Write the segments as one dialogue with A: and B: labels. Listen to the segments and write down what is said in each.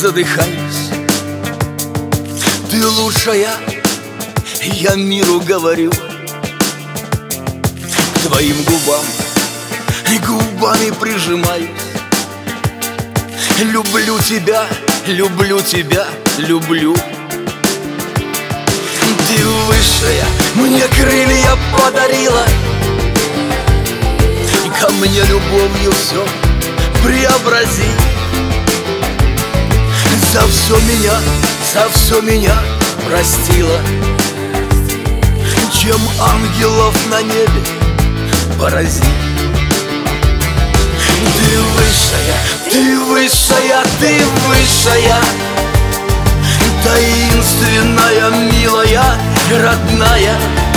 A: задыхаюсь. Ты лучшая, я миру говорю. К твоим губам и губами прижимаюсь. Люблю тебя, люблю тебя, люблю. Ты высшая, мне крылья подарила. Ко мне любовью все преобрази. За все меня простила. Чем ангелов на небе порази. Ты высшая, ты высшая, ты высшая, таинственная, милая, родная.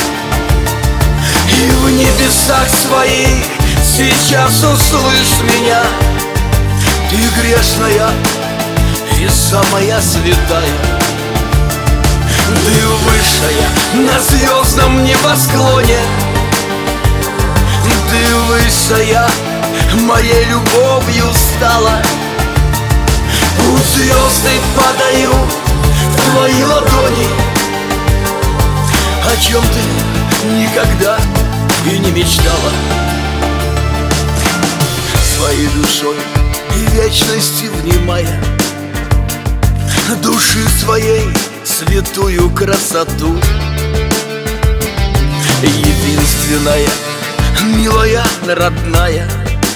A: И в небесах своих сейчас услышь меня. Ты грешная и самая святая. Ты высшая на звездном небосклоне. Ты высшая, моей любовью стала. Пусть звезды падаю в твои ладони. О чем ты никогда и не мечтала. Своей душой и вечности внимая души своей святую красоту. Единственная, милая, родная,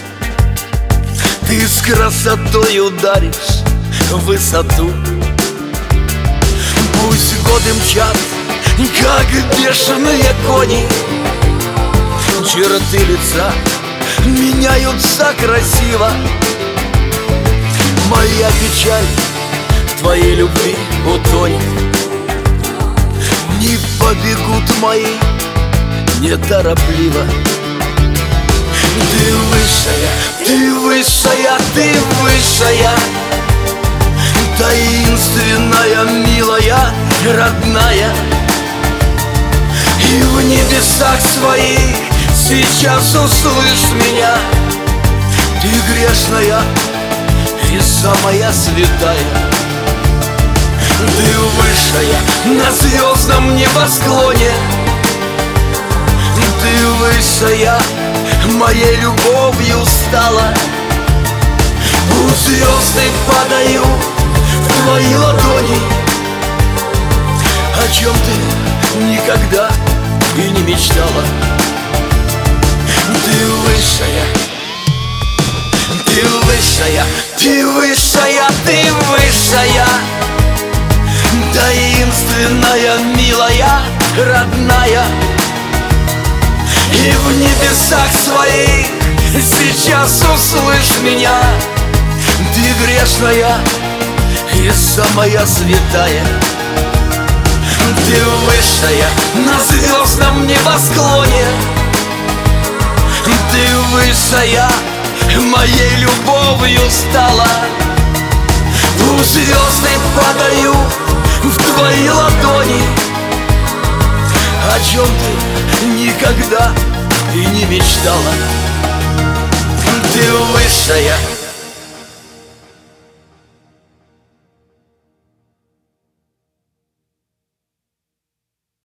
A: ты с красотой ударишь в высоту. Пусть годы мчат, как бешеные кони, черты лица меняются красиво. Моя печаль в твоей любви утонет. Дни побегут мои неторопливо. Ты высшая, ты высшая, ты высшая, таинственная, милая, родная. И в небесах своих сейчас услышь меня. Ты грешная и самая святая. Ты высшая на звездном небосклоне. Ты высшая, моей любовью стала. Пусть звезды падаю в твои ладони. О чем ты никогда и не мечтала. Ты высшая, ты высшая, ты высшая, ты высшая, таинственная, милая, родная. И в небесах своих сейчас услышь меня. Ты грешная и самая святая. Ты высшая на звездном небосклоне. Ты высшая, моей любовью стала. Пусть звезды падаю в твои ладони. О чем ты никогда и не мечтала. Ты высшая,